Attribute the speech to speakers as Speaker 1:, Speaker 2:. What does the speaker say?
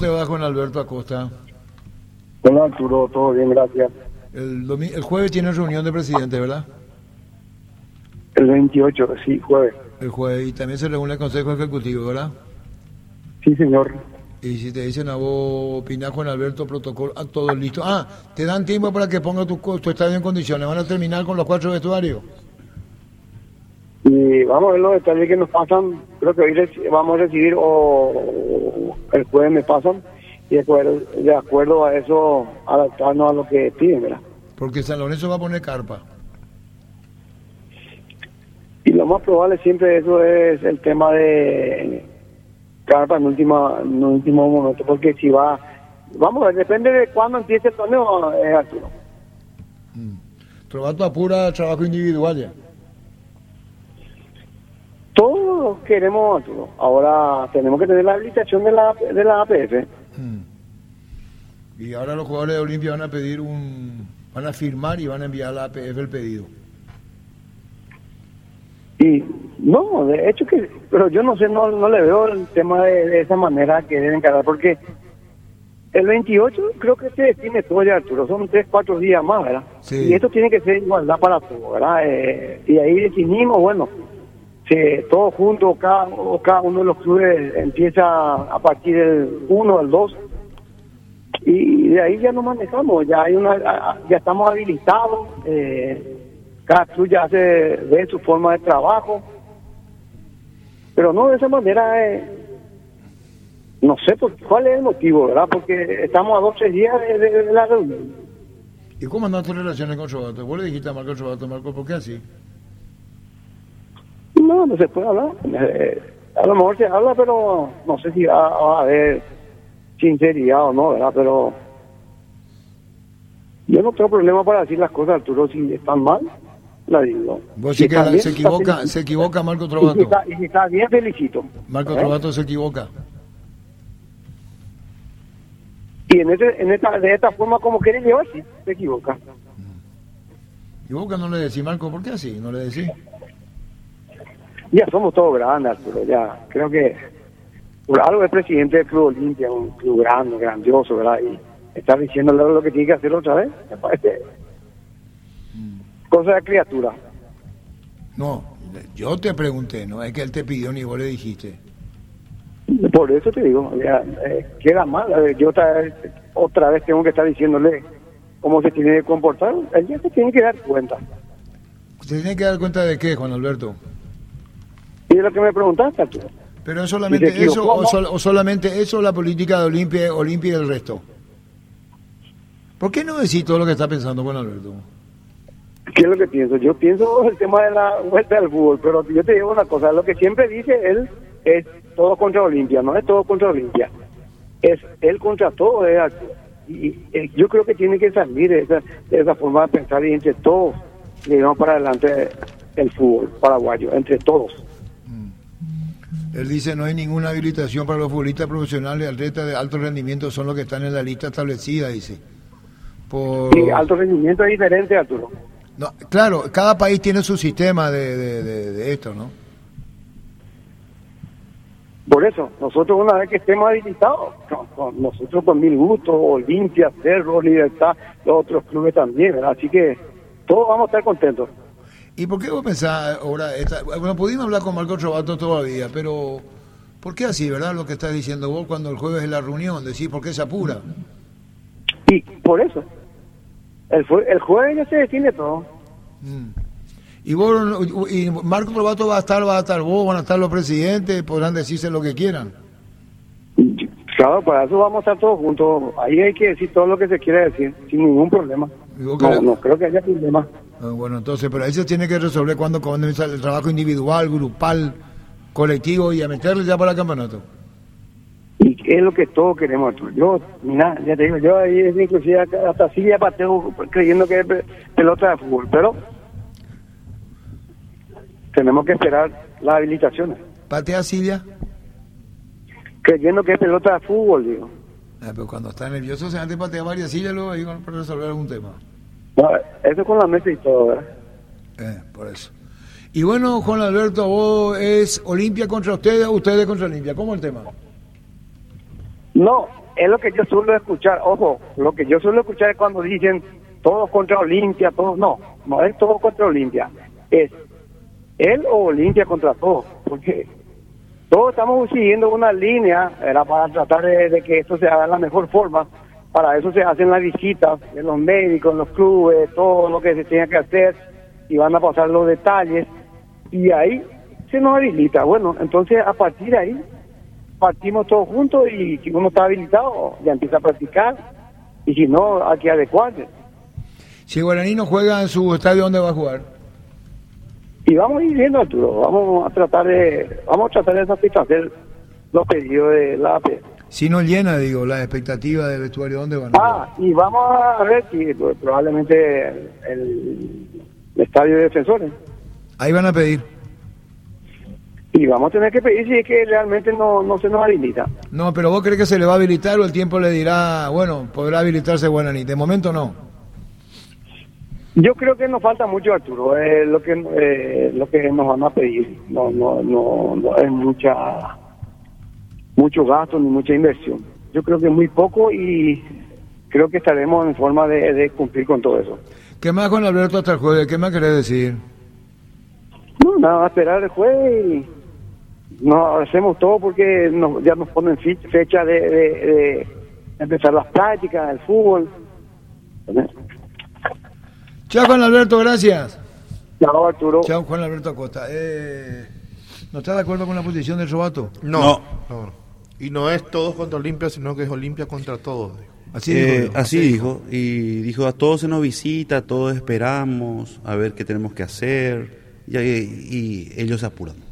Speaker 1: Te va con Alberto Acosta.
Speaker 2: Hola Arturo, todo bien, gracias.
Speaker 1: El jueves tiene reunión de presidente, ¿verdad?
Speaker 2: El 28, sí, jueves.
Speaker 1: El jueves, y también se reúne el Consejo Ejecutivo, ¿verdad?
Speaker 2: Sí, señor.
Speaker 1: Y si te dicen a vos, opinás con Alberto, protocolo, todo listo. Te dan tiempo para que ponga tu estadio en condiciones. ¿Van a terminar con los 4 vestuarios?
Speaker 2: Y vamos a ver los detalles que nos pasan. Creo que hoy vamos a recibir o el jueves me pasan. Y de acuerdo a eso, adaptarnos a lo que piden, ¿verdad?
Speaker 1: Porque San Lorenzo va a poner carpa.
Speaker 2: Y lo más probable siempre eso es el tema de carpa en último momento, porque si vamos a ver, depende de cuándo empiece el torneo, Arturo.
Speaker 1: Trovato apura trabajo individual ya.
Speaker 2: Todos queremos, Arturo. Ahora tenemos que tener la habilitación de la APF.
Speaker 1: Y ahora los jugadores de Olimpia van a pedir van a firmar y van a enviar a la APF el pedido.
Speaker 2: Y no, de hecho pero yo no sé, no le veo el tema de esa manera que deben encarar, porque el 28 creo que se define todo ya, Arturo, son 3-4 días más, ¿verdad?
Speaker 1: Sí.
Speaker 2: Y esto tiene que ser igualdad para todos, ¿verdad? Y ahí definimos, bueno, todos juntos, cada uno de los clubes empieza a partir del 1 al 2, y de ahí ya nos manejamos, ya estamos habilitados, cada club ya ve su forma de trabajo, pero no de esa manera, no sé cuál es el motivo, ¿verdad? Porque estamos a 12 días de la reunión.
Speaker 1: ¿Y cómo andan tus relaciones con Trovato? ¿Vos le dijiste a Marco Trovato, Marco, por qué así?
Speaker 2: No se puede hablar. A lo mejor se habla, pero no sé si va a haber sinceridad o no, ¿verdad? Pero yo no tengo problema para decir las cosas, Arturo, si están mal. La digo.
Speaker 1: Vos sí que se equivoca Marco Trovato.
Speaker 2: Y si está bien, felicito.
Speaker 1: Marco Trovato se equivoca.
Speaker 2: Y de esta forma como quiere llevar, sí, se equivoca.
Speaker 1: ¿Y vos que no le decís, Marco, por qué así? ¿No le decís?
Speaker 2: Ya somos todos grandes, Arturo, ya. Creo que por algo es presidente del Club Olimpia, un club grande, grandioso, ¿verdad? Y estar diciéndole lo que tiene que hacer otra vez, me parece cosa de criatura.
Speaker 1: No, yo te pregunté, no es que él te pidió ni vos le dijiste.
Speaker 2: Por eso te digo, ya, queda mal. Yo otra vez tengo que estar diciéndole cómo se tiene que comportar. Él ya se tiene que dar cuenta.
Speaker 1: ¿Se tiene que dar cuenta de qué, Juan Alberto?
Speaker 2: Y de lo que me preguntaste, Arturo.
Speaker 1: ¿Pero es solamente eso o solamente eso la política de Olimpia y el resto? ¿Por qué no decís todo lo que está pensando Juan Alberto?
Speaker 2: ¿Qué es lo que pienso? Yo pienso el tema de la vuelta al fútbol, pero yo te digo una cosa, lo que siempre dice él es todo contra Olimpia, no es todo contra Olimpia, es él contra todo, y yo creo que tiene que salir de esa forma de pensar y entre todos llevamos para adelante el fútbol paraguayo, entre todos.
Speaker 1: Él dice no hay ninguna habilitación para los futbolistas profesionales, atletas de alto rendimiento son los que están en la lista establecida, dice.
Speaker 2: Sí, alto rendimiento es diferente, Arturo.
Speaker 1: No, claro, cada país tiene su sistema de esto, ¿no?
Speaker 2: Por eso, nosotros una vez que estemos habilitados, nosotros con mil gustos, Olimpia, Cerro, Libertad, los otros clubes también, ¿verdad? Así que todos vamos a estar contentos.
Speaker 1: ¿Y por qué vos pensás ahora, bueno, pudimos hablar con Marco Trovato todavía, pero ¿por qué así, verdad? Lo que estás diciendo vos cuando el jueves es la reunión, decís, ¿por qué se apura?
Speaker 2: Y por eso, el jueves ya se define todo.
Speaker 1: Y vos, y Marco Trovato va a estar vos, van a estar los presidentes, podrán decirse lo que quieran.
Speaker 2: Claro, para eso vamos a estar todos juntos. Ahí hay que decir todo lo que se quiera decir, sin ningún problema. No creo que haya problema.
Speaker 1: Bueno, entonces, pero ahí se tiene que resolver cuando comienza el trabajo individual, grupal, colectivo y a meterle ya para el campeonato.
Speaker 2: Y es lo que todos queremos. Yo, mira, ya te digo, yo ahí es inclusive hasta Silvia pateo creyendo que es pelota de fútbol, pero tenemos que esperar las habilitaciones.
Speaker 1: ¿Patea Silvia?
Speaker 2: Creyendo que es pelota de fútbol, digo.
Speaker 1: Pero cuando está nervioso se antes patea varias sillas luego ahí para resolver algún tema.
Speaker 2: No, eso con la mesa y todo, ¿verdad?
Speaker 1: Por eso. Y bueno, Juan Alberto, vos es Olimpia contra ustedes o ustedes contra Olimpia. ¿Cómo es el tema?
Speaker 2: No, es lo que yo suelo escuchar. Ojo, lo que yo suelo escuchar es cuando dicen todos contra Olimpia, todos. No es todos contra Olimpia. Es él o Olimpia contra todos. Porque todos estamos siguiendo una línea, era para tratar de que esto se haga de la mejor forma. Para eso se hacen las visitas de los médicos, los clubes, todo lo que se tenga que hacer, y van a pasar los detalles, y ahí se nos habilita. Bueno, entonces a partir de ahí partimos todos juntos, y si uno está habilitado ya empieza a practicar, y si no, hay que adecuarse.
Speaker 1: Si Guaraní no juega en su estadio, ¿dónde va a jugar?
Speaker 2: Y vamos a ir viendo, Arturo, vamos a tratar de satisfacer los pedidos de la AP.
Speaker 1: Si no llena, digo, la expectativa del vestuario, ¿dónde van a jugar?
Speaker 2: Y vamos a ver si probablemente el estadio de Defensores.
Speaker 1: Ahí van a pedir.
Speaker 2: Y vamos a tener que pedir si es que realmente no se nos habilita.
Speaker 1: No, pero ¿vos crees que se le va a habilitar o el tiempo le dirá, bueno, podrá habilitarse Guaraní? De momento no.
Speaker 2: Yo creo que nos falta mucho, Arturo, lo que nos van a pedir. No es mucho gasto ni mucha inversión. Yo creo que muy poco, y creo que estaremos en forma de cumplir con todo eso.
Speaker 1: ¿Qué más, Juan Alberto, hasta el jueves? ¿Qué más querés decir?
Speaker 2: No, nada, esperar el jueves, y nos hacemos todo porque ya nos ponen fecha de empezar las prácticas, el fútbol.
Speaker 1: Chao, Juan Alberto, gracias.
Speaker 2: Chao, Arturo.
Speaker 1: Chao, Juan Alberto Acosta. ¿No estás de acuerdo con la posición del Robato?
Speaker 3: No. Y no es todos contra Olimpia, sino que es Olimpia contra todos.
Speaker 1: Así
Speaker 4: dijo. Y dijo, a todos se nos visita, todos esperamos, a ver qué tenemos que hacer, y ellos se apuran.